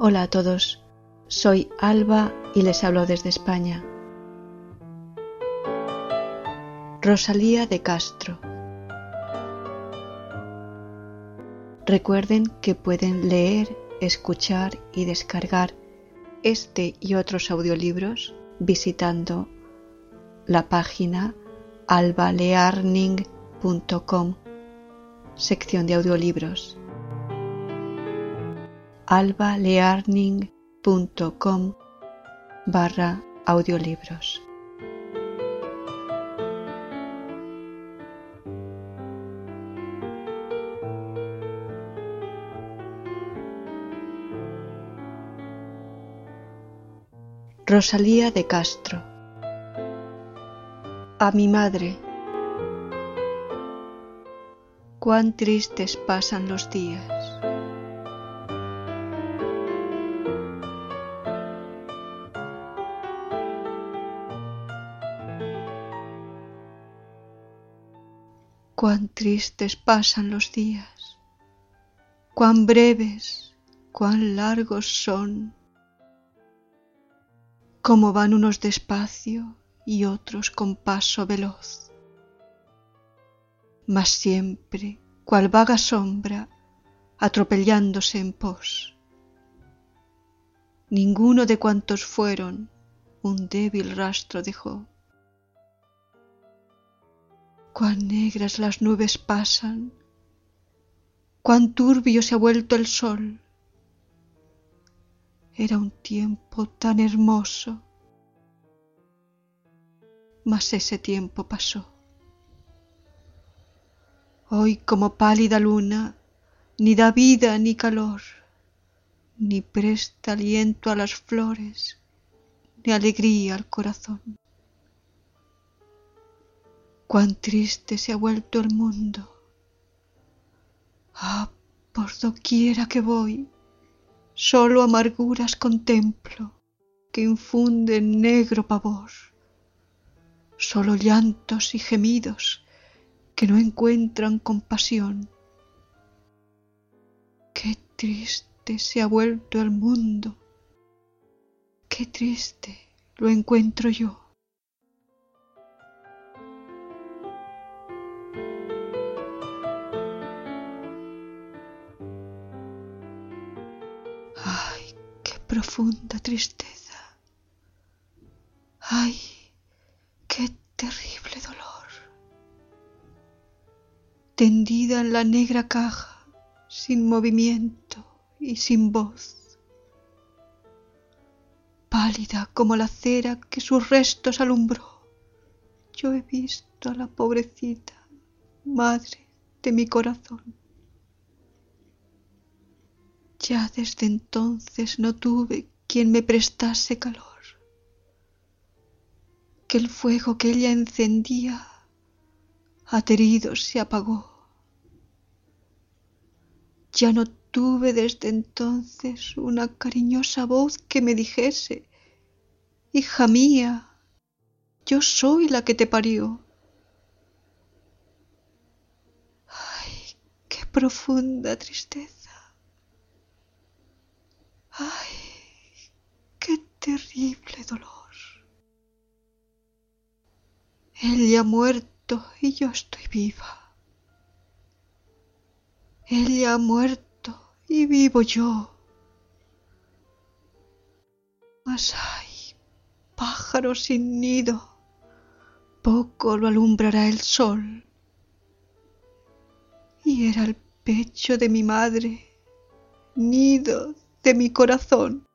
Hola a todos, soy Alba y les hablo desde España. Rosalía de Castro. Recuerden que pueden leer, escuchar y descargar este y otros audiolibros visitando la página albalearning.com, sección de audiolibros. albalearning.com/audiolibros. Rosalía de Castro. A mi madre. Cuán tristes pasan los días. Cuán tristes pasan los días, cuán breves, cuán largos son, cómo van unos despacio y otros con paso veloz, mas siempre, cual vaga sombra, atropellándose en pos. Ninguno de cuantos fueron un débil rastro dejó. Cuán negras las nubes pasan, cuán turbio se ha vuelto el sol. Era un tiempo tan hermoso, mas ese tiempo pasó. Hoy como pálida luna, ni da vida ni calor, ni presta aliento a las flores, ni alegría al corazón. Cuán triste se ha vuelto el mundo. Ah, por doquiera que voy, solo amarguras contemplo que infunden negro pavor, solo llantos y gemidos que no encuentran compasión. Qué triste se ha vuelto el mundo, qué triste lo encuentro yo. Ay, qué profunda tristeza. Ay, qué terrible dolor. Tendida en la negra caja, sin movimiento y sin voz. Pálida como la cera que sus restos alumbró, yo he visto a la pobrecita madre de mi corazón. Ya desde entonces no tuve quien me prestase calor, que el fuego que ella encendía aterido se apagó. Ya no tuve desde entonces una cariñosa voz que me dijese: hija mía, yo soy la que te parió. Ay, qué profunda tristeza. Ay, qué terrible dolor. Ella ha muerto y yo estoy viva. Ella ha muerto y vivo yo. Mas ay, pájaro sin nido, poco lo alumbrará el sol. Y era el pecho de mi madre, nido de mi corazón.